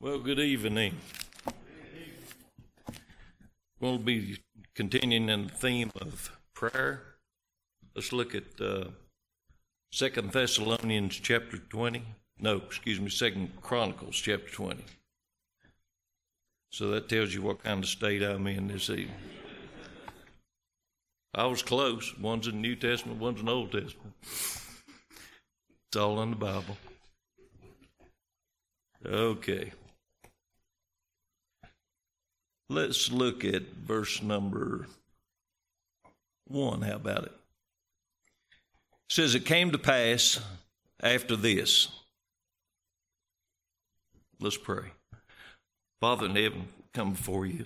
Well, good evening. We'll be continuing in the theme of prayer. Let's look at 2 Thessalonians chapter 20. No, excuse me, 2 Chronicles chapter 20. So that tells you what kind of state I'm in this evening. I was close. One's in the New Testament, one's in the Old Testament. It's all in the Bible. Okay. Let's look at verse number 1. How about it? It says, it came to pass after this. Let's pray. Father in heaven, come before you.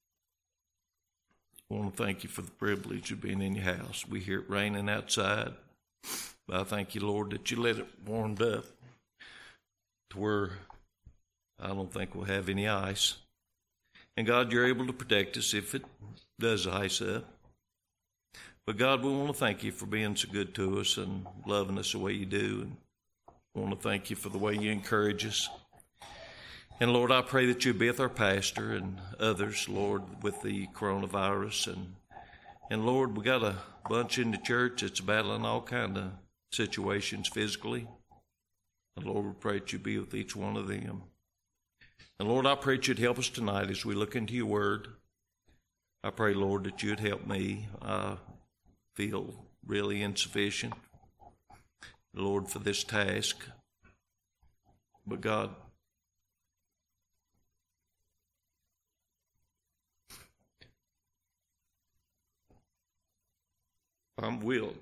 I want to thank you for the privilege of being in your house. We hear it raining outside, but I thank you, Lord, that you let it warmed up to where I don't think we'll have any ice. And God, you're able to protect us if it does ice up. But God, we want to thank you for being so good to us and loving us the way you do. And I want to thank you for the way you encourage us. And Lord, I pray that you be with our pastor and others, Lord, with the coronavirus. And Lord, we got a bunch in the church that's battling all kind of situations physically. And Lord, we pray that you be with each one of them. And Lord, I pray that you'd help us tonight as we look into your word. I pray, Lord, that you'd help me. I feel really insufficient, Lord, for this task. But God, I'm willing.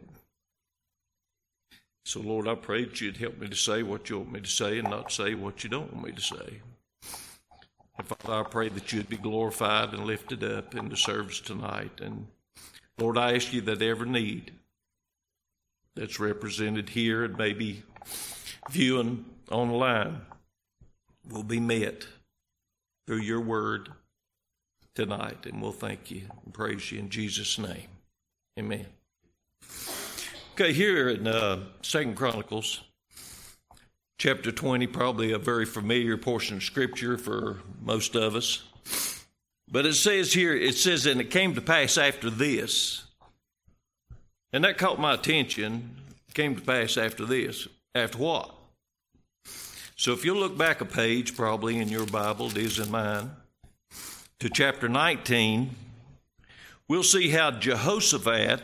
So, Lord, I pray that you'd help me to say what you want me to say and not say what you don't want me to say. And Father, I pray that you'd be glorified and lifted up in the service tonight. And Lord, I ask you that every need that's represented here and maybe viewing online will be met through your word tonight. And we'll thank you and praise you in Jesus' name. Amen. Okay, here in 2 Chronicles, chapter 20, probably a very familiar portion of Scripture for most of us. But it says here, and it came to pass after this. And that caught my attention. It came to pass after this. After what? So if you'll look back a page, probably in your Bible, it is in mine, to chapter 19, we'll see how Jehoshaphat,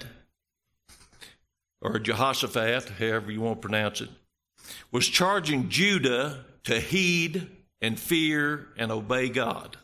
or Jehoshaphat, however you want to pronounce it, was charging Judah to heed and fear and obey God.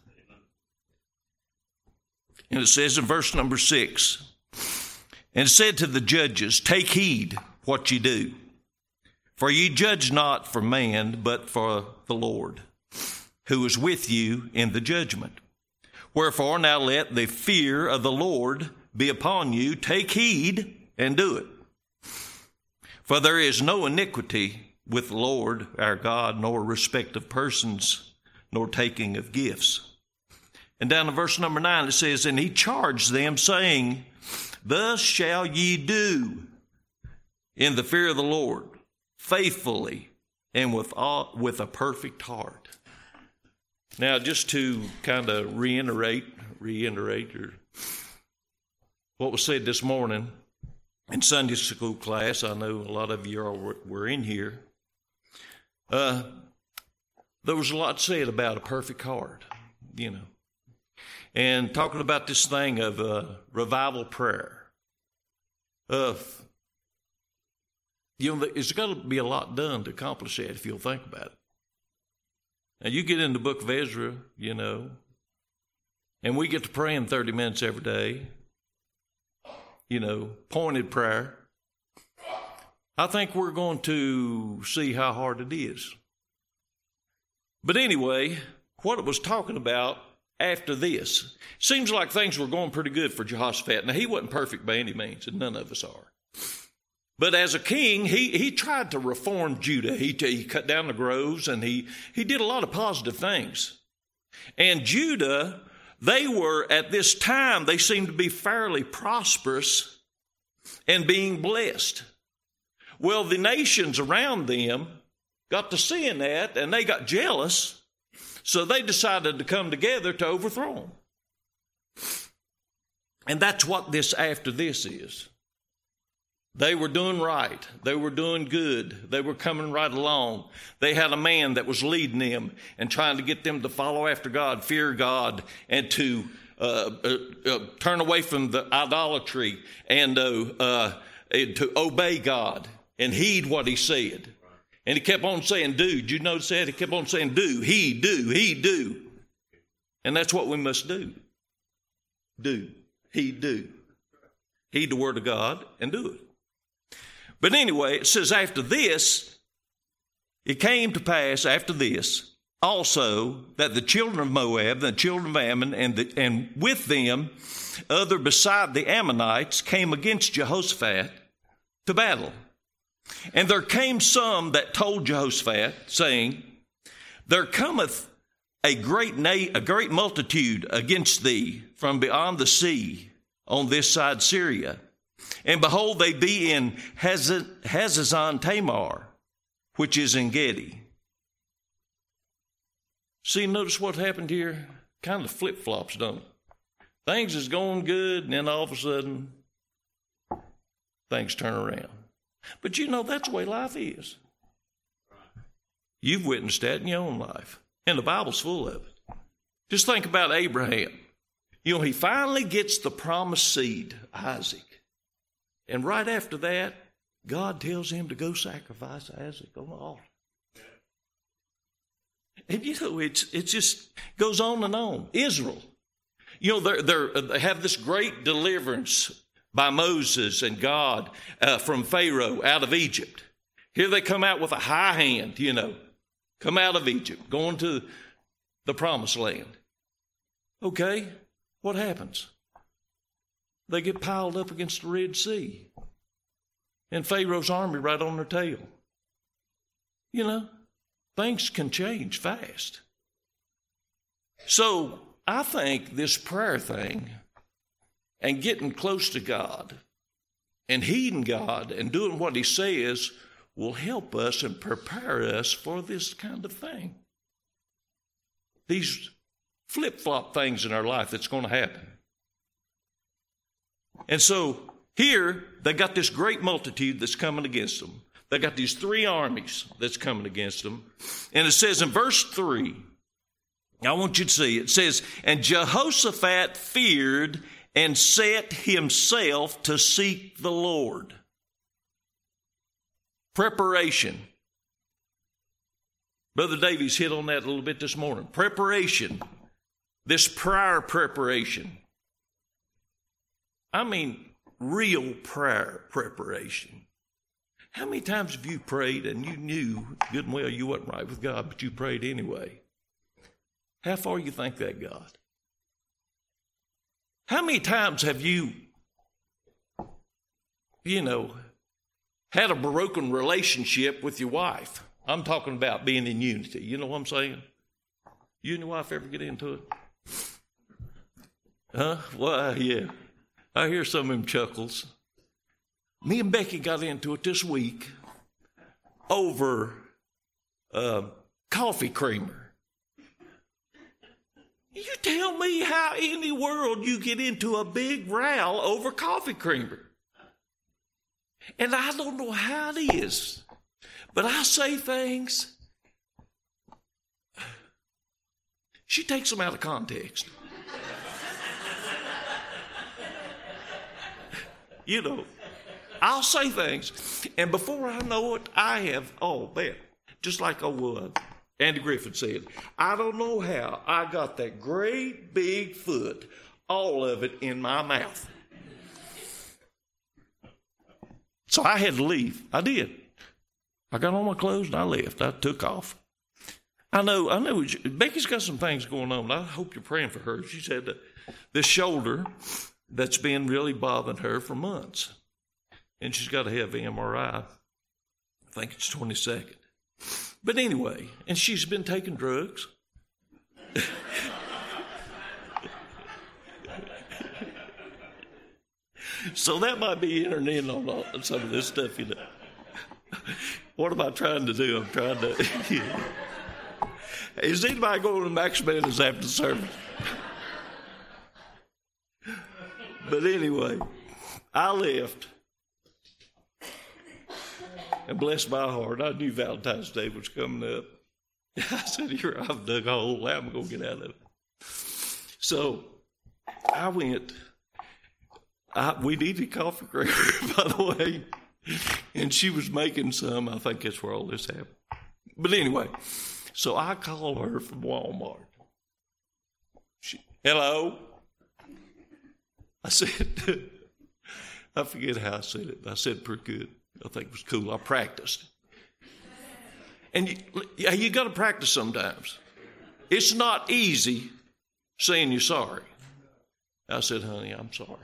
And it says in verse number 6, and said to the judges, take heed what ye do, for ye judge not for man, but for the Lord, who is with you in the judgment. Wherefore now let the fear of the Lord be upon you. Take heed and do it. For there is no iniquity with the Lord our God, nor respect of persons, nor taking of gifts. And down in verse number 9 it says, and he charged them, saying, thus shall ye do in the fear of the Lord, faithfully and with a perfect heart. Now, just to kind of reiterate what was said this morning in Sunday school class, I know a lot of you were in here. There was a lot said about a perfect heart, you know, and talking about this thing of revival prayer. There's got to be a lot done to accomplish that if you'll think about it. Now, you get in the book of Ezra, you know, and we get to praying 30 minutes every day, you know, pointed prayer. I think we're going to see how hard it is. But anyway, what it was talking about after this, seems like things were going pretty good for Jehoshaphat. Now, he wasn't perfect by any means, and none of us are. But as a king, he tried to reform Judah. He cut down the groves, and he did a lot of positive things. And Judah, they were, at this time, they seemed to be fairly prosperous and being blessed. Well, the nations around them got to seeing that, and they got jealous, So they decided to come together to overthrow him. And that's what this after this is. They were doing right. They were doing good. They were coming right along. They had a man that was leading them and trying to get them to follow after God, fear God, and to turn away from the idolatry and to obey God and heed what he said. And he kept on saying, do. Did you notice that? He kept on saying, do, he, do. And that's what we must do. Do, he, do. Heed the word of God and do it. But anyway, it says after this, it came to pass after this also that the children of Moab, the children of Ammon, and with them other beside the Ammonites came against Jehoshaphat to battle. And there came some that told Jehoshaphat, saying, there cometh a great multitude against thee from beyond the sea on this side Syria. And behold, they be in Hazazon Tamar, which is in Gedi. See, notice what happened here? Kind of flip-flops, don't it? Things is going good, and then all of a sudden, things turn around. But you know, that's the way life is. You've witnessed that in your own life. And the Bible's full of it. Just think about Abraham. You know, he finally gets the promised seed, Isaac. And right after that, God tells him to go sacrifice Isaac on the altar. And you know, it just goes on and on. Israel. You know, they have this great deliverance by Moses and God from Pharaoh out of Egypt. Here they come out with a high hand, you know. Come out of Egypt, going to the promised land. Okay, what happens? They get piled up against the Red Sea. And Pharaoh's army right on their tail. You know, things can change fast. So I think this prayer thing and getting close to God and heeding God and doing what he says will help us and prepare us for this kind of thing. These flip-flop things in our life that's going to happen. And so here they got this great multitude that's coming against them. They got these three armies that's coming against them. And it says in verse 3, I want you to see, it says, and Jehoshaphat feared and set himself to seek the Lord. Preparation. Brother Davies hit on that a little bit this morning. Preparation. This prior preparation. I mean, real prayer preparation. How many times have you prayed and you knew good and well you wasn't right with God, but you prayed anyway? How far you think that got? How many times have you had a broken relationship with your wife? I'm talking about being in unity. You know what I'm saying? You and your wife ever get into it? Huh? Well, yeah. I hear some of them chuckles. Me and Becky got into it this week over coffee creamer. You tell me how in the world you get into a big row over coffee creamer. And I don't know how it is, but I say things. She takes them out of context. You know, I'll say things, and before I know it, I have, just like Andy Griffith said, I don't know how I got that great big foot, all of it in my mouth. So I had to leave. I did. I got on my clothes and I left. I took off. I know. Becky's got some things going on. I hope you're praying for her. She's had this shoulder that's been really bothering her for months. And she's got to have an MRI. I think it's 22nd. But anyway, and she's been taking drugs. So that might be entering in on some of this stuff, you know. What am I trying to do? I'm trying to... Is anybody going to Max Meadows after the service? But anyway, I left. And bless my heart, I knew Valentine's Day was coming up. I said, here, I've dug a hole. How am I going to get out of it? So I went. We needed coffee creamer, by the way. And she was making some. I think that's where all this happened. But anyway, so I called her from Walmart. Hello? I said, I forget how I said it. I said it pretty good. I think it was cool. I practiced. And you got to practice sometimes. It's not easy saying you're sorry. I said, honey, I'm sorry.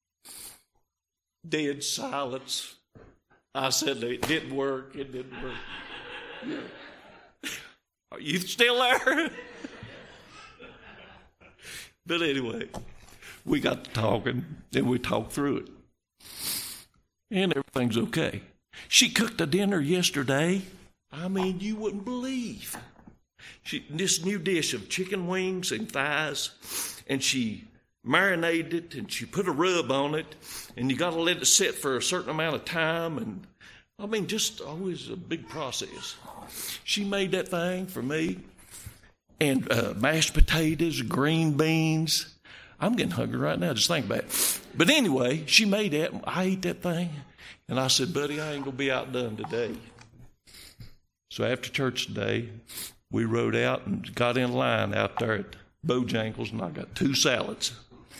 Dead silence. I said, it didn't work. It didn't work. Yeah. Are you still there? But anyway, we got to talking, and we talked through it. And everything's okay. She cooked a dinner yesterday. I mean, you wouldn't believe. This new dish of chicken wings and thighs, and she marinated it, and she put a rub on it, and you got to let it sit for a certain amount of time. And I mean, just always a big process. She made that thing for me, and mashed potatoes, green beans. I'm getting hungry right now, just think about it. But anyway, she made that. I ate that thing. And I said, buddy, I ain't going to be outdone today. So after church today, we rode out and got in line out there at Bojangles, and I got 2 salads.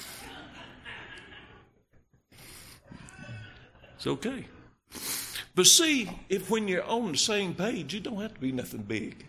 It's okay. But see, if when you're on the same page, you don't have to be nothing big.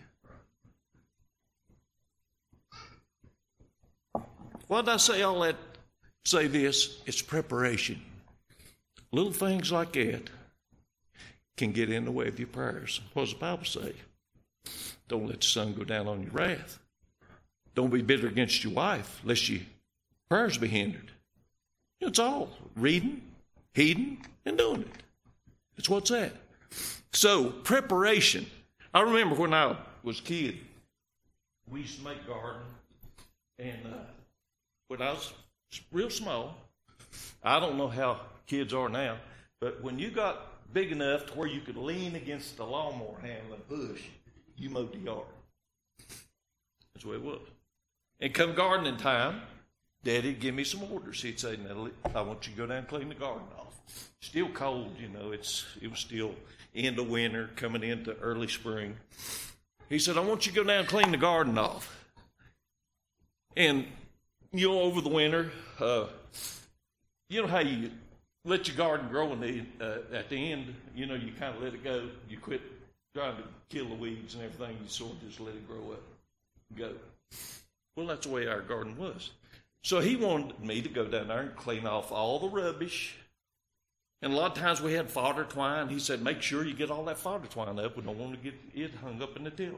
Why did I say all that? Say this, it's preparation. Little things like that can get in the way of your prayers. What does the Bible say? Don't let the sun go down on your wrath. Don't be bitter against your wife, lest your prayers be hindered. It's all reading, heeding, and doing it. It's what's that. So, preparation. I remember when I was a kid, we used to make garden, and when I was real small, I don't know how kids are now, but when you got big enough to where you could lean against the lawnmower handle and push, you mowed the yard. That's the way it was. And come gardening time, Daddy'd give me some orders. He'd say, Natalie, I want you to go down and clean the garden off. Still cold, you know, it was still end of winter, coming into early spring. He said, I want you to go down and clean the garden off. And, you know, over the winter, you know how you let your garden grow at the end, you know, you kind of let it go. You quit trying to kill the weeds and everything. You sort of just let it grow up and go. Well, that's the way our garden was. So he wanted me to go down there and clean off all the rubbish. And a lot of times we had fodder twine. He said, make sure you get all that fodder twine up. We don't want to get it hung up in the tiller.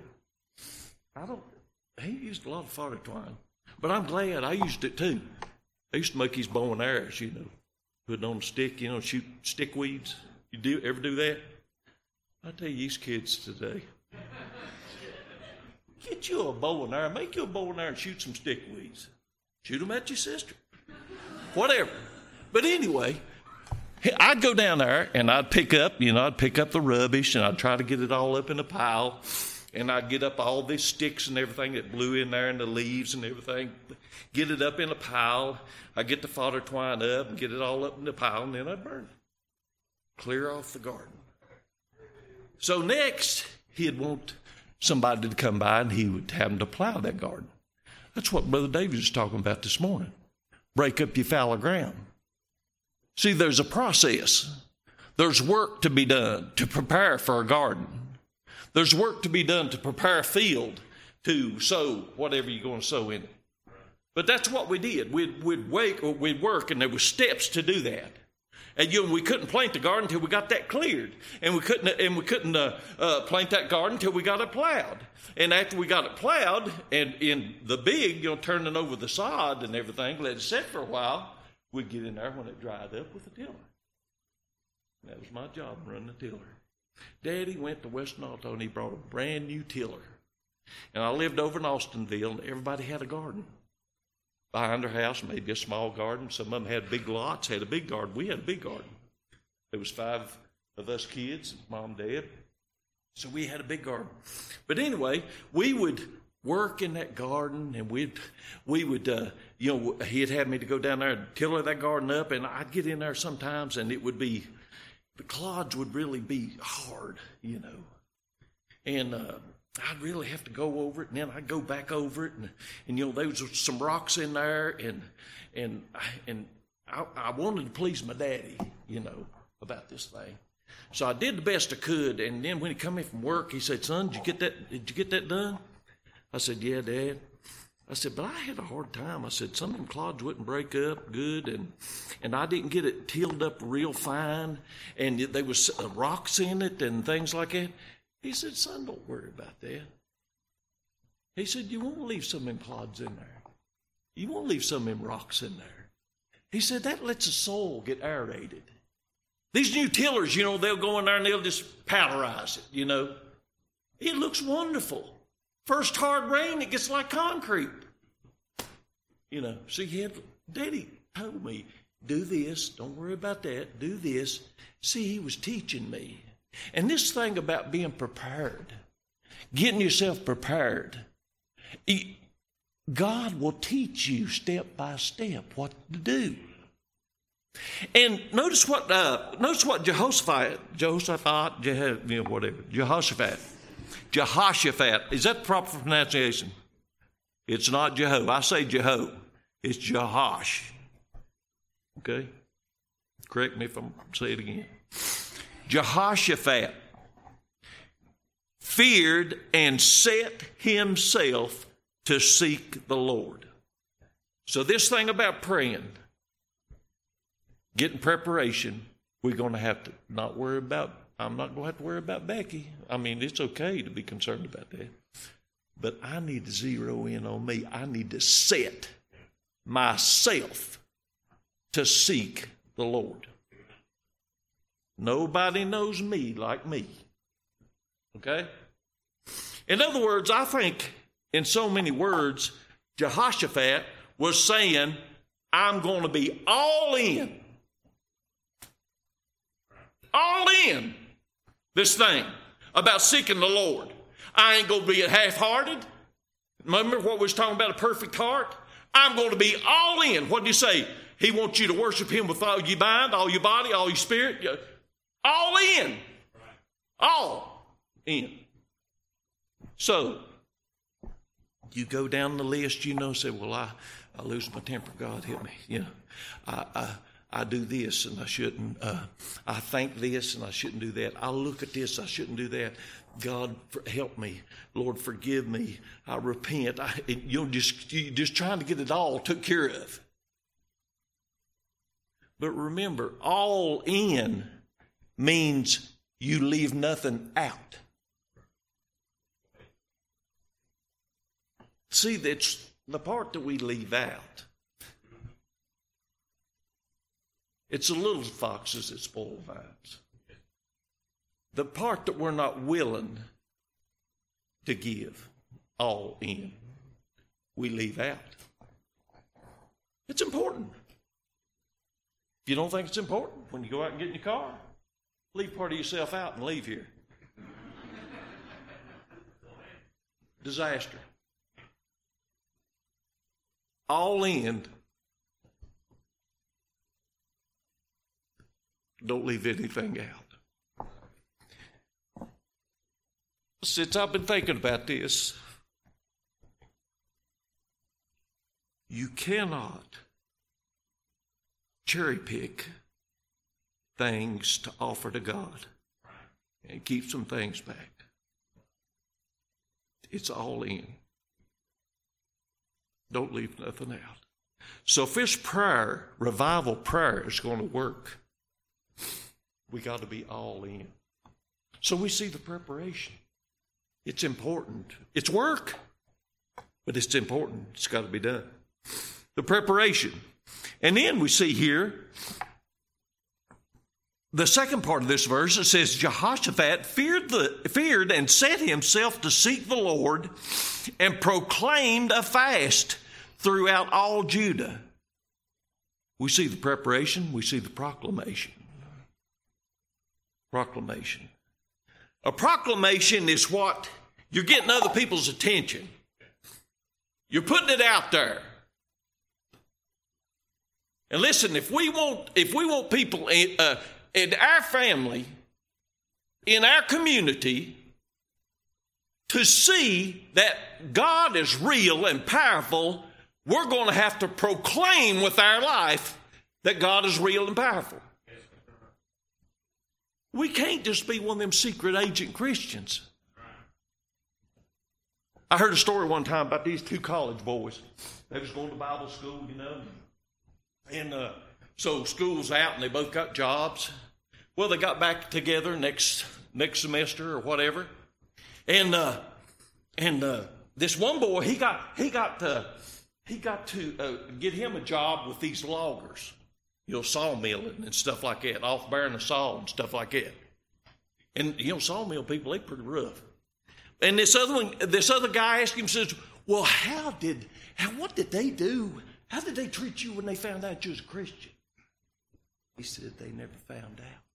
He used a lot of fodder twine. But I'm glad I used it too. I used to make these bow and arrows, you know. Put it on a stick, you know, shoot stick weeds. You ever do that? I tell you, these kids today. Get you a bow and arrow. Make you a bow and arrow and shoot some stick weeds. Shoot them at your sister. Whatever. But anyway, I'd go down there and I'd pick up the rubbish and I'd try to get it all up in a pile. And I'd get up all these sticks and everything that blew in there and the leaves and everything. Get it up in a pile. I'd get the fodder twine up and get it all up in the pile, and then I'd burn it. Clear off the garden. So next, he'd want somebody to come by and he would have them to plow that garden. That's what Brother David was talking about this morning. Break up your fallow ground. See, there's a process. There's work to be done to prepare for a garden. There's work to be done to prepare a field to sow whatever you're going to sow in it. But that's what we did. We'd work, and there were steps to do that. And we couldn't plant the garden until we got that cleared, and we couldn't plant that garden until we got it plowed. And after we got it plowed, and in the big, turning over the sod and everything, let it sit for a while, we'd get in there when it dried up with the tiller. And that was my job, running the tiller. Daddy went to Western Auto and he brought a brand new tiller. And I lived over in Austinville, and everybody had a garden behind their house, maybe a small garden. Some of them had big lots, had a big garden. We had a big garden. There was 5 of us kids, mom, dad. So we had a big garden. But anyway, we would work in that garden, and we would, he'd have me to go down there and till that garden up, and I'd get in there sometimes, and it would be, the clods would really be hard, And I'd really have to go over it, and then I'd go back over it, and there was some rocks in there, and I wanted to please my daddy, about this thing. So I did the best I could, and then when he come in from work, he said, "Son, did you get that done?" I said, "Yeah, Dad." I said, "But I had a hard time." I said, "Some of them clods wouldn't break up good, and I didn't get it tilled up real fine, and there was rocks in it and things like that." He said, "Son, don't worry about that." He said, "You won't leave some of them clods in there. You won't leave some of them rocks in there." He said, "That lets the soil get aerated. These new tillers, they'll go in there and they'll just powderize it, It looks wonderful. First hard rain, it gets like concrete. So Daddy told me, do this, don't worry about that, do this. See, he was teaching me. And this thing about being prepared, getting yourself prepared, God will teach you step by step what to do. And notice what Jehoshaphat, is that the proper pronunciation? It's not Jeho. I say Jeho. It's Jehosh. Okay? Correct me if I'm saying it again. Jehoshaphat feared and set himself to seek the Lord. So this thing about praying, getting preparation, we're going to have to not worry about, I'm not going to have to worry about Becky. I mean, it's okay to be concerned about that. But I need to zero in on me. I need to set myself to seek the Lord. Nobody knows me like me. Okay? In other words, I think in so many words, Jehoshaphat was saying, I'm going to be all in. All in this thing about seeking the Lord. I ain't going to be half-hearted. Remember what we was talking about, a perfect heart? I'm going to be all in. What did he say? He wants you to worship him with all your mind, all your body, all your spirit. All in. All in. So, you go down the list, say, well, I lose my temper. God help me. I do this and I shouldn't. I think this and I shouldn't do that. I look at this, I shouldn't do that. God, help me. Lord, forgive me. I repent. You're just trying to get it all took care of. But remember, all in means you leave nothing out. See, that's the part that we leave out. It's the little foxes that spoil the vines. The part that we're not willing to give all in, we leave out. It's important. If you don't think it's important, when you go out and get in your car, leave part of yourself out and leave here. Disaster. All in. Don't leave anything out. Since I've been thinking about this, you cannot cherry pick things to offer to God and keep some things back. It's all in. Don't leave nothing out. So if this prayer, revival prayer, is going to work, we got to be all in. So we see the preparation. It's important. It's work, but it's important. It's got to be done. The preparation. And then we see here the second part of this verse, it says, Jehoshaphat feared and set himself to seek the Lord and proclaimed a fast throughout all Judah. We see the preparation, we see the proclamation. Proclamation. A proclamation is what? You're getting other people's attention. You're putting it out there. And listen, if we want people in our family, in our community, to see that God is real and powerful, we're going to have to proclaim with our life that God is real and powerful. We can't just be one of them secret agent Christians. I heard a story one time about these two college boys. They was going to Bible school, and so school's out and they both got jobs. Well, they got back together next semester or whatever, and this one boy he got to get him a job with these loggers, sawmilling and stuff like that, off bearing the saw and stuff like that. And sawmill people, they pretty rough. And this other guy asked him, says, "Well, what did they do? How did they treat you when they found out you was a Christian?" He said, "They never found out."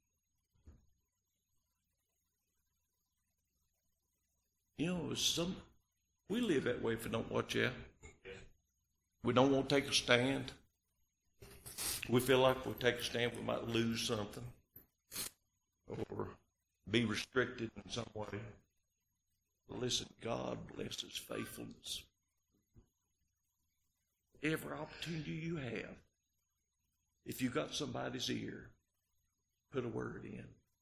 We live that way if we don't watch out. We don't want to take a stand. We feel like if we take a stand, we might lose something or be restricted in some way. But listen, God blesses faithfulness. Every opportunity you have, if you got somebody's ear, put a word in.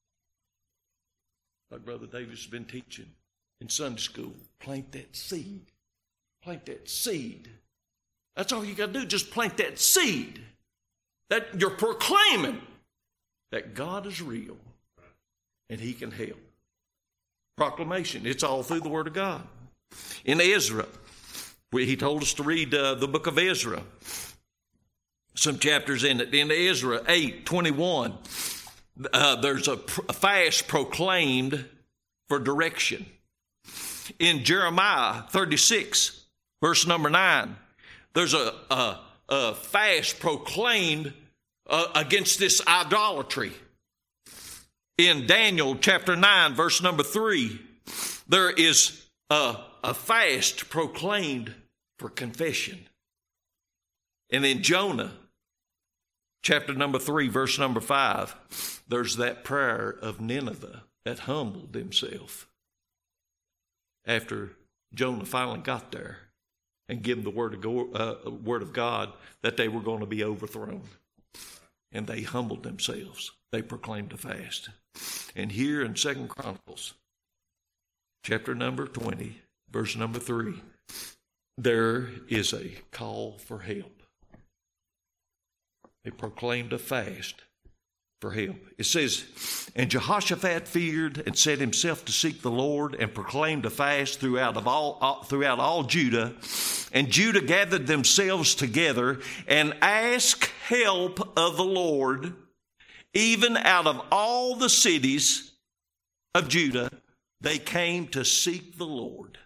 Like Brother Davis has been teaching in Sunday school, plant that seed. Plant that seed. That's all you got to do, just plant that seed. That you're proclaiming that God is real and He can help. Proclamation, it's all through the Word of God. In Ezra, he told us to read the book of Ezra. Some chapters in it. In Ezra 8:21, there's a fast proclaimed for direction. In Jeremiah 36, verse number 9, there's a fast proclaimed against this idolatry. In Daniel chapter 9, verse number 3, there is a fast proclaimed for confession. And in Jonah chapter number 3, verse number 5, there's that prayer of Nineveh that humbled himself after Jonah finally got there and gave them the word of God that they were going to be overthrown. And they humbled themselves. They proclaimed a fast. And here in 2 Chronicles, chapter number 20, verse number 3, there is a call for help. They proclaimed a fast for help. It says, "And Jehoshaphat feared and set himself to seek the Lord and proclaimed a fast throughout all Judah. And Judah gathered themselves together and asked help of the Lord, even out of all the cities of Judah. They came to seek the Lord."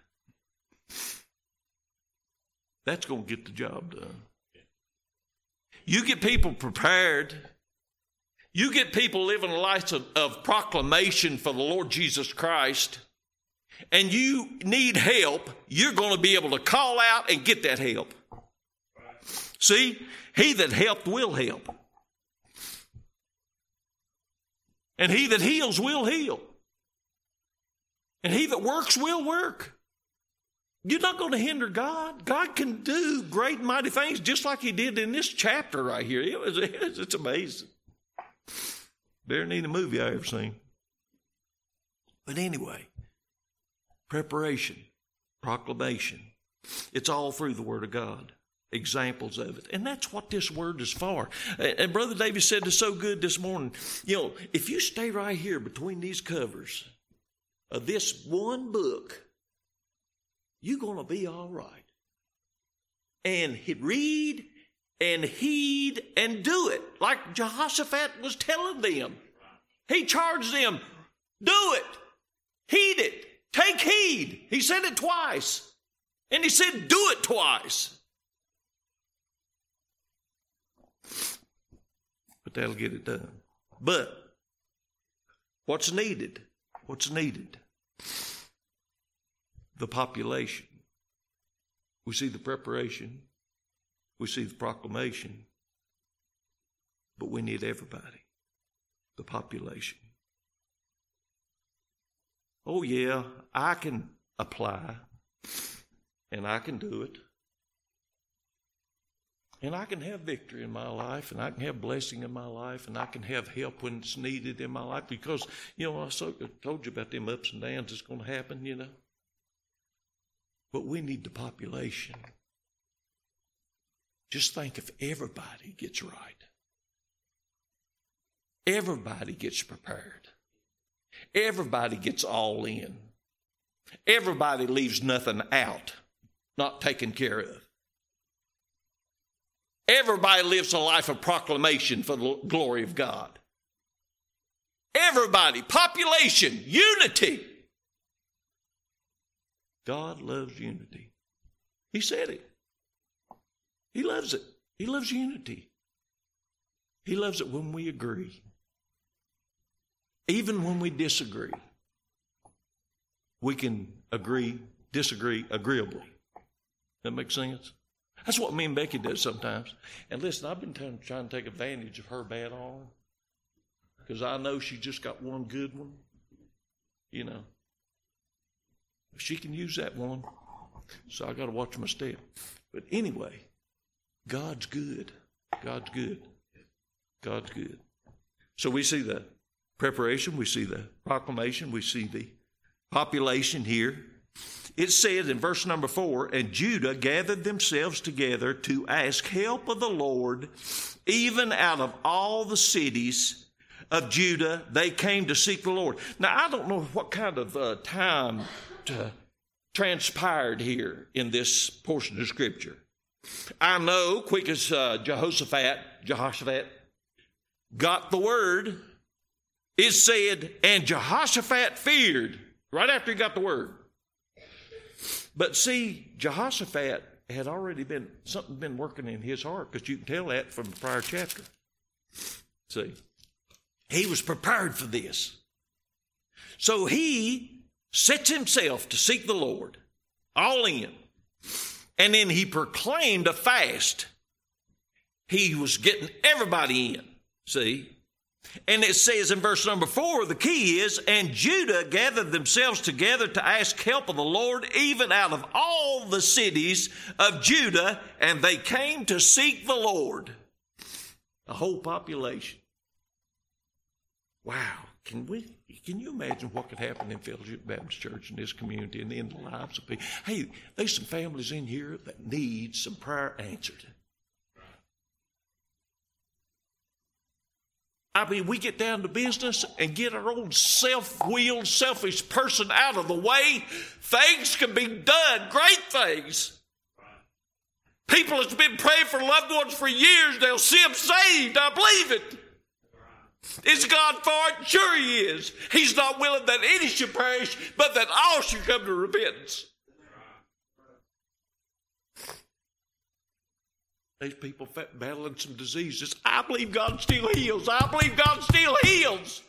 That's going to get the job done. You get people prepared. You get people living a life of proclamation for the Lord Jesus Christ, and you need help, you're going to be able to call out and get that help. See, he that helped will help. And he that heals will heal. And he that works will work. You're not going to hinder God. God can do great and mighty things just like He did in this chapter right here. It's amazing. Better than any movie I ever seen. But anyway, preparation, proclamation. It's all through the Word of God. Examples of it. And that's what this Word is for. And Brother David said this so good this morning. If you stay right here between these covers of this one book, you're going to be all right. And read and heed and do it like Jehoshaphat was telling them. He charged them, do it, heed it, take heed. He said it twice. And he said, do it twice. But that'll get it done. But what's needed? What's needed? The population. We see the preparation. We see the proclamation. But we need everybody. The population. Oh yeah, I can apply. And I can do it. And I can have victory in my life, and I can have blessing in my life, and I can have help when it's needed in my life because, I told you about them ups and downs that's going to happen, But we need the population. Just think if everybody gets right. Everybody gets prepared. Everybody gets all in. Everybody leaves nothing out, not taken care of. Everybody lives a life of proclamation for the glory of God. Everybody, population, unity. God loves unity. He said it. He loves it. He loves unity. He loves it when we agree. Even when we disagree. We can disagree agreeably. That makes sense? That's what me and Becky does sometimes. And listen, I've been trying to take advantage of her bad arm because I know she just got one good one. She can use that one, so I got to watch my step. But anyway, God's good. God's good. God's good. So we see the preparation, we see the proclamation, we see the population here. It says in verse number 4, and Judah gathered themselves together to ask help of the Lord, even out of all the cities of Judah, they came to seek the Lord. Now, I don't know what kind of time transpired here in this portion of Scripture. I know, quick as Jehoshaphat got the word, it said, and Jehoshaphat feared, right after he got the word. But see, Jehoshaphat had already something been working in his heart, because you can tell that from the prior chapter. See, he was prepared for this. So he sets himself to seek the Lord, all in. And then he proclaimed a fast. He was getting everybody in, see. And it says in verse number 4, the key is, and Judah gathered themselves together to ask help of the Lord, even out of all the cities of Judah, and they came to seek the Lord. The whole population. Wow. Can you imagine what could happen in Fellowship Baptist Church in this community and in the lives of people? Hey, there's some families in here that need some prayer answered. I mean, we get down to business and get our own self-willed, selfish person out of the way. Things can be done, great things. People that's been praying for loved ones for years, they'll see them saved. I believe it. Is God for it? Sure he is. He's not willing that any should perish, but that all should come to repentance. These people battling some diseases. I believe God still heals. I believe God still heals.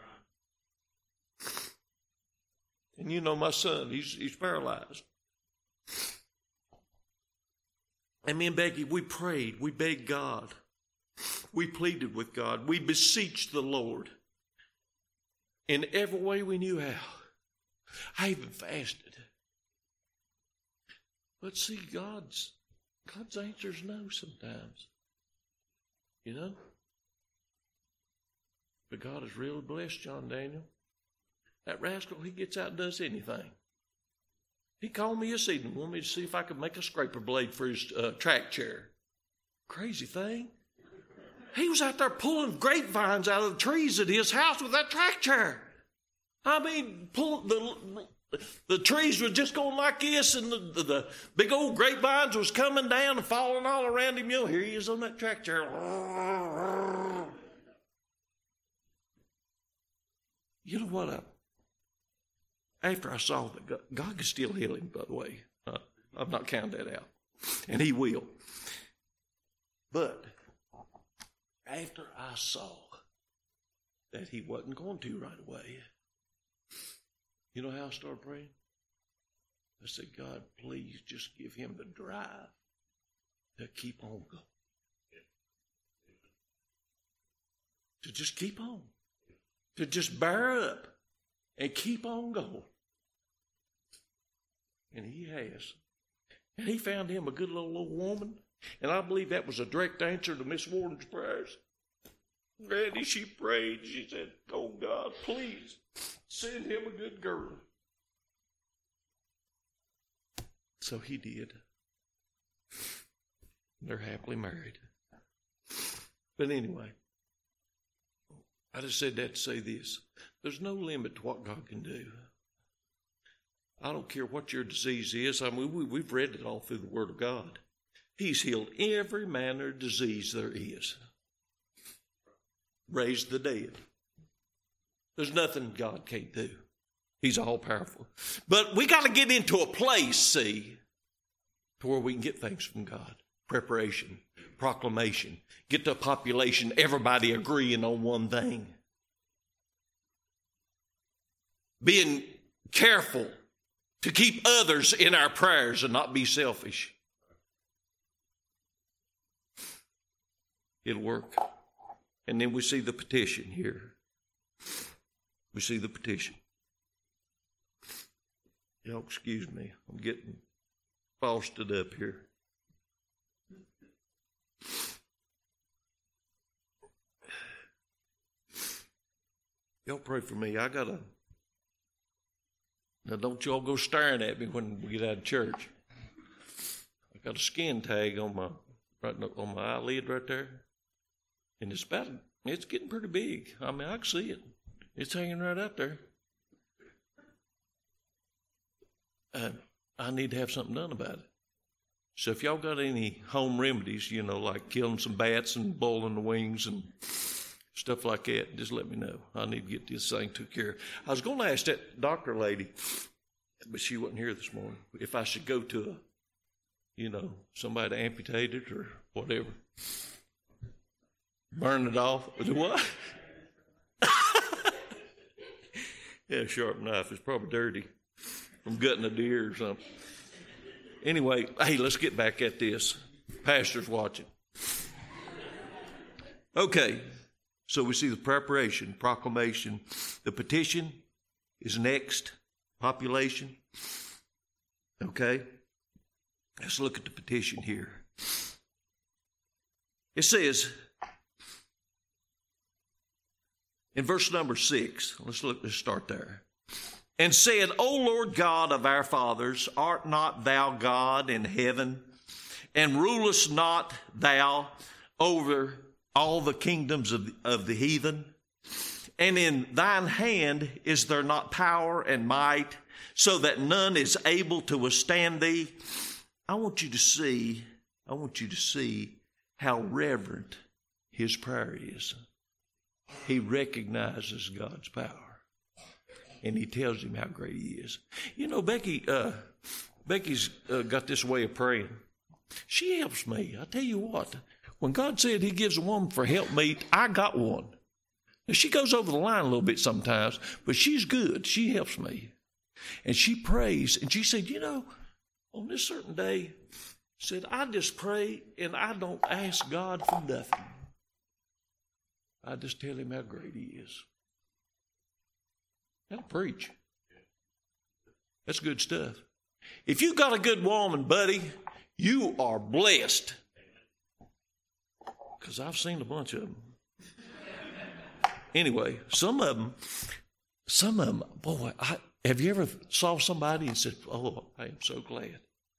And you know my son, he's paralyzed. And me and Becky, we prayed. We begged God. We pleaded with God. We beseeched the Lord in every way we knew how. I even fasted. But see, God's answer is no sometimes. You know? But God has really blessed John Daniel. That rascal, he gets out and does anything. He called me this evening, wanted me to see if I could make a scraper blade for his track chair. Crazy thing. He was out there pulling grapevines out of the trees at his house with that track chair. I mean, the trees were just going like this, and the big old grapevines was coming down and falling all around him. You know, here he is on that track chair. You know what? After I saw that God can still heal him, by the way. I've not counted that out. And he will. But after I saw that he wasn't going to right away, you know how I started praying? I said, God, please just give him the drive to keep on going. To just keep on. To just bear up and keep on going. And he has. And he found him a good little old woman. And I believe that was a direct answer to Miss Warden's prayers. Randy, she prayed. She said, oh, God, please send him a good girl. So he did. They're happily married. But anyway, I just said that to say this. There's no limit to what God can do. I don't care what your disease is. I mean, we've read it all through the Word of God. He's healed every manner of disease there is. Raised the dead. There's nothing God can't do. He's all powerful. But we got to get into a place, see, to where we can get things from God. Preparation, proclamation, get the population, everybody agreeing on one thing. Being careful to keep others in our prayers and not be selfish. It'll work. And then we see the petition here. We see the petition. Y'all excuse me. I'm getting frosted up here. Y'all pray for me. Now don't y'all go staring at me when we get out of church. I got a skin tag on my eyelid right there. And it's getting pretty big. I mean, I can see it. It's hanging right up there. I need to have something done about it. So if y'all got any home remedies, like killing some bats and boiling the wings and stuff like that, just let me know. I need to get this thing took care of. I was going to ask that doctor lady, but she wasn't here this morning, if I should go to somebody to amputate it or whatever. Burn it off. What? Yeah, sharp knife. It's probably dirty from gutting a deer or something. Anyway, hey, let's get back at this. Pastor's watching. Okay, so we see the preparation, proclamation. The petition is next. Population. Okay, let's look at the petition here. It says, in verse number 6, let's start there. And said, O Lord God of our fathers, art not thou God in heaven? And rulest not thou over all the kingdoms of the heathen? And in thine hand is there not power and might, so that none is able to withstand thee? I want you to see how reverent his prayer is. He recognizes God's power. And he tells him how great he is. Becky's got this way of praying. She helps me. I tell you what, when God said he gives a woman for helpmeet, I got one. Now, she goes over the line a little bit sometimes, but she's good. She helps me. And she prays. And she said, on this certain day, said, I just pray and I don't ask God for nothing. I just tell him how great he is. That'll preach. That's good stuff. If you got a good woman, buddy, you are blessed. Because I've seen a bunch of them. Anyway, some of them, boy, have you ever saw somebody and said, oh, I am so glad.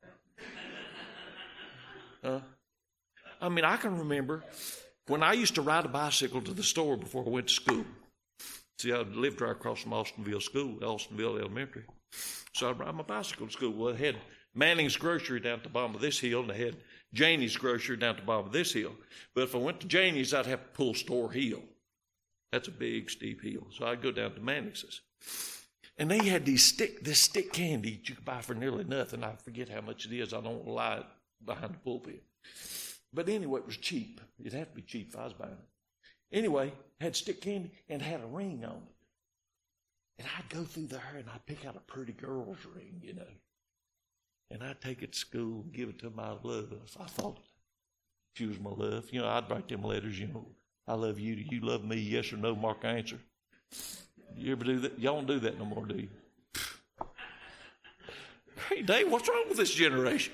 I can remember when I used to ride a bicycle to the store before I went to school. See, I lived right across from Austinville School, Austinville Elementary. So I'd ride my bicycle to school. Well, they had Manning's Grocery down at the bottom of this hill, and they had Janie's Grocery down at the bottom of this hill. But if I went to Janie's, I'd have to pull Store Hill. That's a big, steep hill. So I'd go down to Mannix's. And they had this stick candy that you could buy for nearly nothing. I forget how much it is. I don't lie behind the pulpit. But anyway, it was cheap. It'd have to be cheap if I was buying it. Anyway, had stick candy and had a ring on it. And I'd go through there and I'd pick out a pretty girl's ring, you know. And I'd take it to school and give it to my love. I thought she was my love. You know, I'd write them letters, you know. I love you. Do you love me? Yes or no, mark answer. You ever do that? Y'all don't do that no more, do you? Hey, Dave, what's wrong with this generation?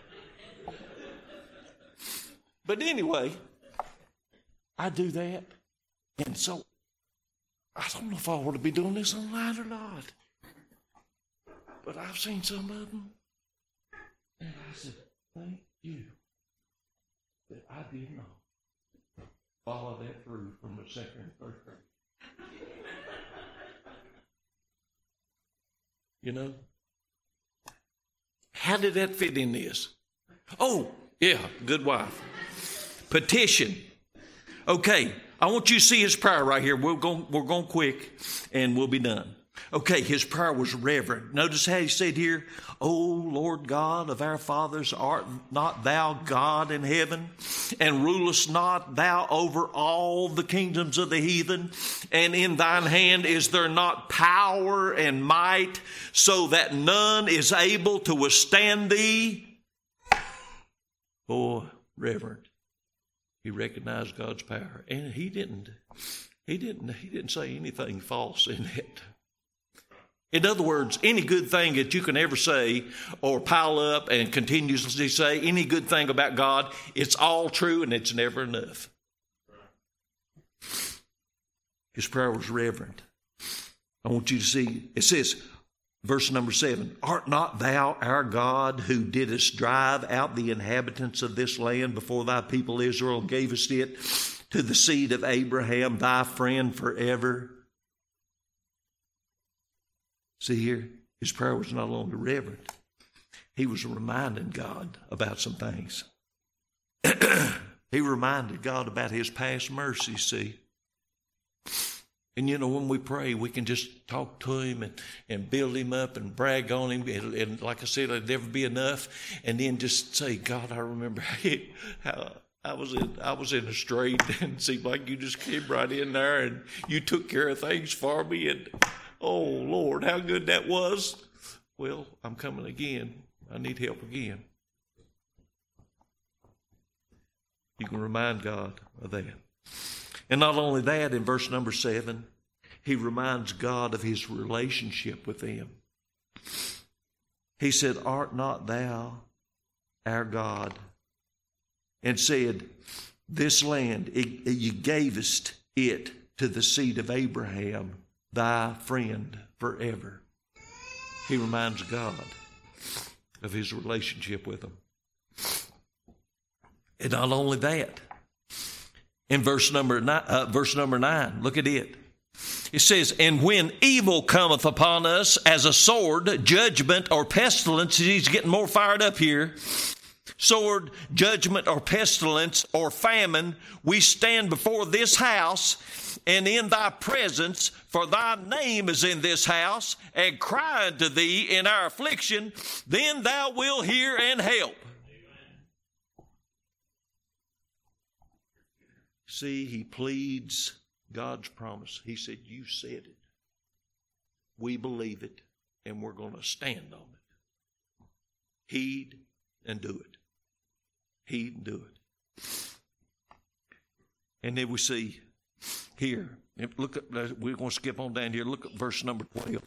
But anyway, I do that. And so, I don't know if I ought to be doing this online or not. But I've seen some of them. And I said, thank you that I did not follow that through from the second and third grade. You know? How did that fit in this? Oh, yeah, good wife. Petition. Okay, I want you to see his prayer right here. We're going quick and we'll be done. Okay, his prayer was reverent. Notice how he said here, O Lord God of our fathers, art not thou God in heaven? And rulest not thou over all the kingdoms of the heathen? And in thine hand is there not power and might, so that none is able to withstand thee? Oh, reverent. He recognized God's power. And he didn't say anything false in it. In other words, any good thing that you can ever say or pile up and continuously say, any good thing about God, it's all true and it's never enough. His prayer was reverent. I want you to see, it says, verse number 7, art not thou our God who didst drive out the inhabitants of this land before thy people Israel, gavest it to the seed of Abraham, thy friend forever? See here, his prayer was not only reverent, he was reminding God about some things. He reminded God about his past mercies, see. And you know, when we pray, we can just talk to him and build him up and brag on him. And like I said, it'll never be enough. And then just say, God, I remember how I was in a strait, and it seemed like you just came right in there and you took care of things for me. And oh, Lord, how good that was. Well, I'm coming again. I need help again. You can remind God of that. And not only that, in verse number 7, he reminds God of his relationship with them. He said, art not thou our God? And said, this land, you gavest it to the seed of Abraham, thy friend forever. He reminds God of his relationship with him. And not only that, in verse number 9, look at it. It says, and when evil cometh upon us as a sword, judgment, or pestilence, he's getting more fired up here. Sword, judgment, or pestilence, or famine, we stand before this house and in thy presence, for thy name is in this house, and cry unto thee in our affliction, then thou wilt hear and help. See, he pleads God's promise. He said, you said it. We believe it, and we're going to stand on it. Heed and do it. Heed and do it. And then we see here, look at, we're going to skip on down here. Look at verse number 12.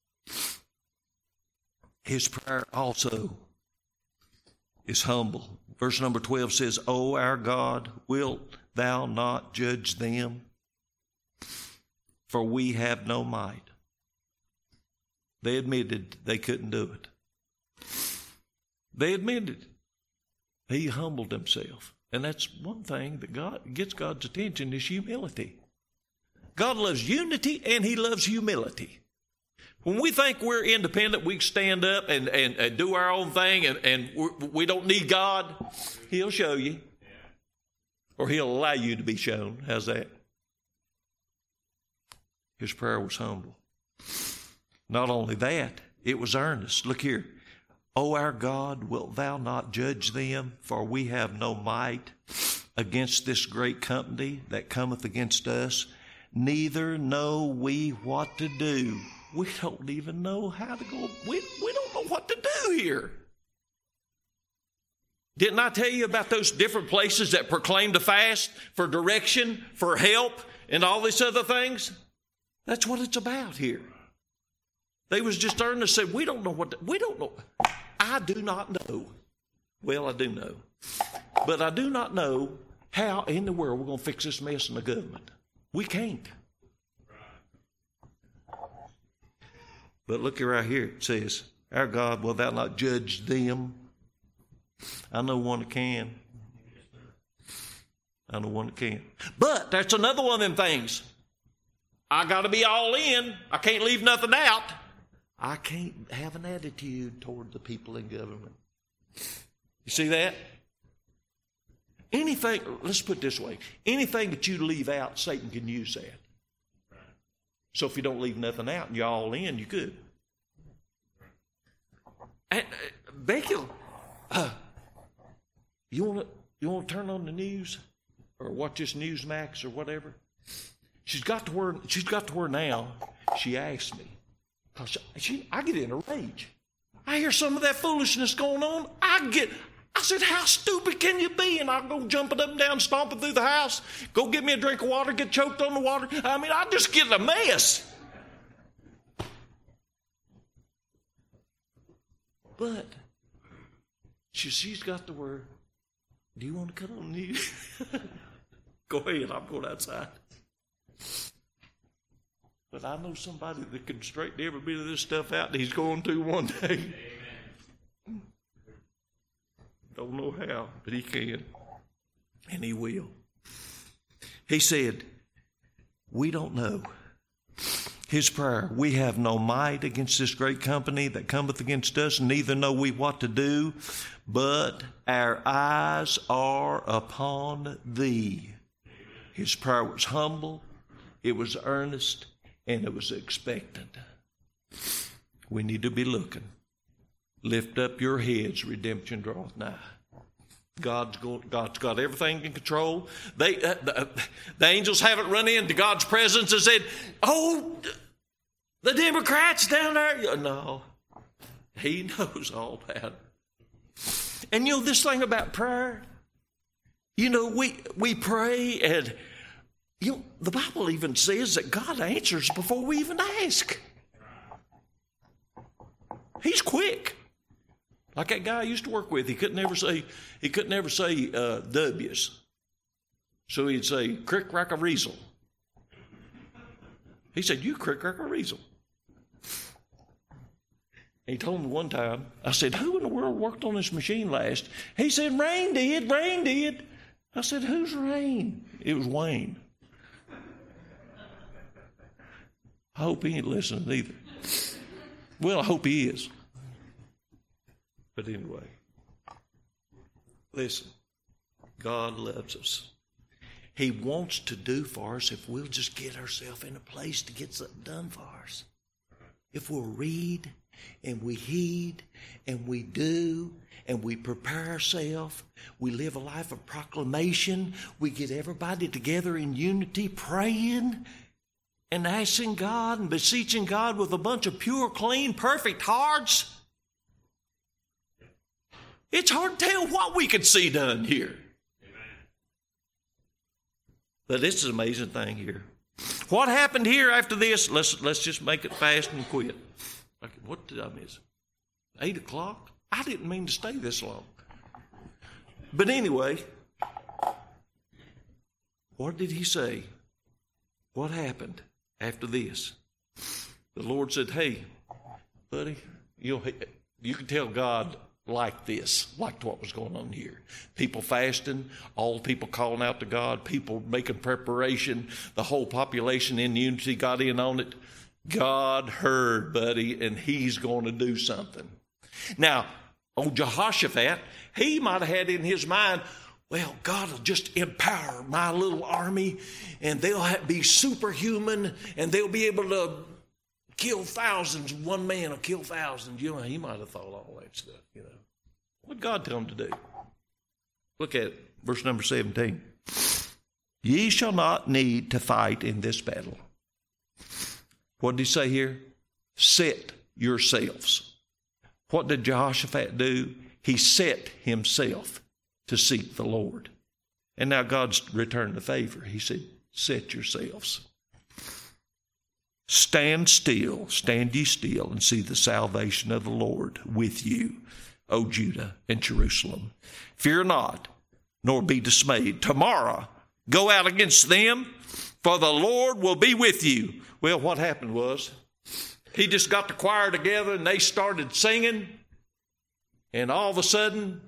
His prayer also is humble. Verse number 12 says, O our God, wilt thou not judge them? For we have no might. They admitted they couldn't do it. They admitted. He humbled himself. And that's one thing that God gets God's attention is humility. God loves unity and he loves humility. When we think we're independent, we can stand up and do our own thing and we don't need God, he'll show you. Or he'll allow you to be shown. How's that? His prayer was humble. Not only that, it was earnest. Look here. O our God, wilt thou not judge them? For we have no might against this great company that cometh against us. Neither know we what to do. We don't even know how to go. We don't know what to do here. Didn't I tell you about those different places that proclaim to fast for direction, for help, and all these other things? That's what it's about here. They was just earnest, said, we don't know we don't know. I do not know. Well, I do know. But I do not know how in the world we're going to fix this mess in the government. We can't. But look right here. It says, our God, will thou not judge them? I know one that can. I know one that can. But that's another one of them things. I got to be all in. I can't leave nothing out. I can't have an attitude toward the people in government. You see that? Anything, let's put it this way. Anything that you leave out, Satan can use that. So if you don't leave nothing out and you're all in, you could. And, Becky, you want to turn on the news or watch this Newsmax or whatever? She's got to where now she asks me. I get in a rage. I hear some of that foolishness going on. I said, how stupid can you be? And I'll go jumping up and down, stomping through the house, go get me a drink of water, get choked on the water. I mean, I just get a mess. But she's got the word, do you want to cut on the news? Go ahead, I'm going outside. But I know somebody that can straighten every bit of this stuff out that he's going to one day. Amen. Don't know how, but he can. And he will. He said, we don't know. His prayer, we have no might against this great company that cometh against us, neither know we what to do, but our eyes are upon thee. His prayer was humble, it was earnest, and it was expectant. We need to be looking. Lift up your heads, redemption draweth nigh. God's got everything in control. The angels haven't run into God's presence and said, oh, the Democrats down there. No, he knows all that. And you know this thing about prayer, you know, we pray and you know, the Bible even says that God answers before we even ask. He's quick. Like that guy I used to work with, he couldn't never say W's. So he'd say, crick, rack, a weasel. He said, you crick, rack, a weasel. He told me one time, I said, who in the world worked on this machine last? He said, Rain did. I said, who's Rain? It was Wayne. I hope he ain't listening either. Well, I hope he is. But anyway, listen, God loves us. He wants to do for us if we'll just get ourselves in a place to get something done for us. If we'll read and we heed and we do and we prepare ourselves, we live a life of proclamation, we get everybody together in unity praying and asking God and beseeching God with a bunch of pure, clean, perfect hearts. It's hard to tell what we could see done here. But this is an amazing thing here. What happened here after this? Let's just make it fast and quit. What did I miss? 8 o'clock? I didn't mean to stay this long. But anyway, what did he say? What happened after this? The Lord said, hey, buddy, you can tell God like this, like what was going on here. People fasting, all people calling out to God, people making preparation, the whole population in unity got in on it. God heard, buddy, and he's going to do something. Now, old Jehoshaphat, he might have had in his mind, well, God will just empower my little army, and they'll be superhuman, and they'll be able to kill thousands. One man will kill thousands. You know, he might have thought all that stuff, you know. What did God tell him to do? Look at it, verse number 17. Ye shall not need to fight in this battle. What did he say here? Set yourselves. What did Jehoshaphat do? He set himself to seek the Lord. And now God's returned the favor. He said, set yourselves. Stand still, stand ye still, and see the salvation of the Lord with you, O Judah and Jerusalem. Fear not, nor be dismayed. Tomorrow, go out against them, for the Lord will be with you. Well, what happened was, he just got the choir together and they started singing, and all of a sudden,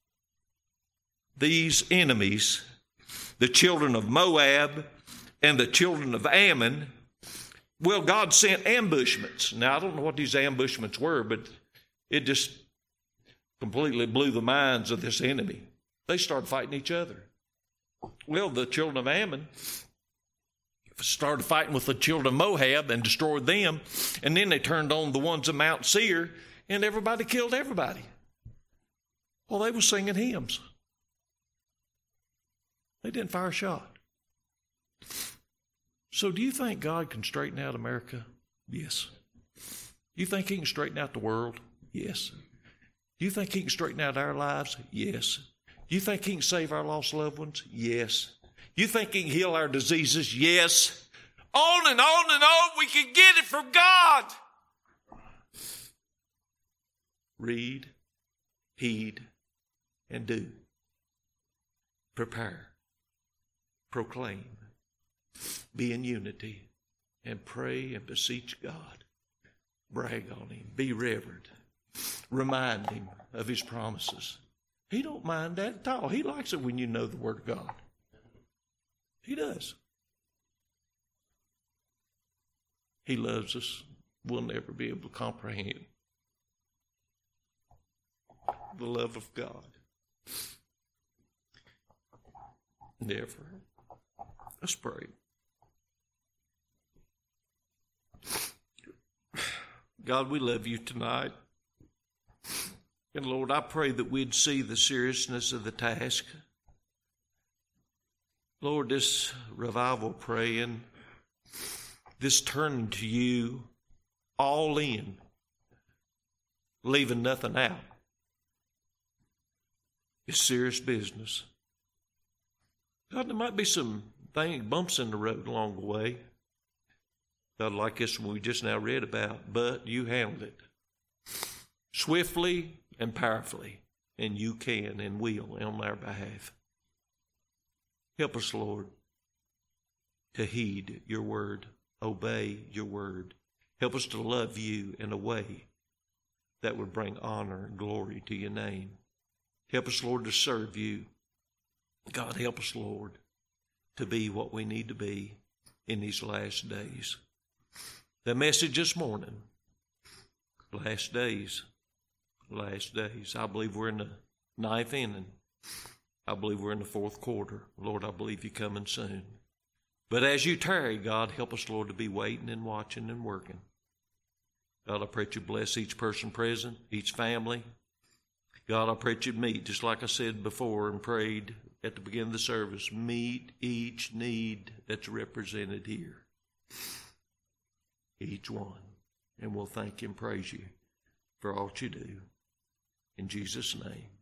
these enemies, the children of Moab and the children of Ammon, well, God sent ambushments. Now, I don't know what these ambushments were, but it just completely blew the minds of this enemy. They started fighting each other. Well, the children of Ammon started fighting with the children of Moab and destroyed them, and then they turned on the ones of Mount Seir, and everybody killed everybody. Well, they were singing hymns. They didn't fire a shot. So do you think God can straighten out America? Yes. You think he can straighten out the world? Yes. You think he can straighten out our lives? Yes. You think he can save our lost loved ones? Yes. You think he can heal our diseases? Yes. On and on and on, we can get it from God. Read, heed, and do. Prepare. Proclaim. Be in unity. And pray and beseech God. Brag on him. Be reverent. Remind him of his promises. He don't mind that at all. He likes it when you know the Word of God. He does. He loves us. We'll never be able to comprehend the love of God. Never. Let's pray. God, we love you tonight. And Lord, I pray that we'd see the seriousness of the task. Lord, this revival praying, this turning to you all in, leaving nothing out, is serious business. God, there might be some bumps in the road along the way. God, like this one we just now read about, but you handled it swiftly and powerfully, and you can and will on our behalf. Help us, Lord, to heed your word, obey your word. Help us to love you in a way that would bring honor and glory to your name. Help us, Lord, to serve you. God, help us, Lord, to be what we need to be in these last days. The message this morning, last days. I believe we're in the 9th inning. I believe we're in the 4th quarter. Lord, I believe you're coming soon. But as you tarry, God, help us, Lord, to be waiting and watching and working. God, I pray that you bless each person present, each family. God, I pray that you'd meet, just like I said before and prayed at the beginning of the service, meet each need that's represented here. Each one. And we'll thank you and praise you for all that you do. In Jesus' name.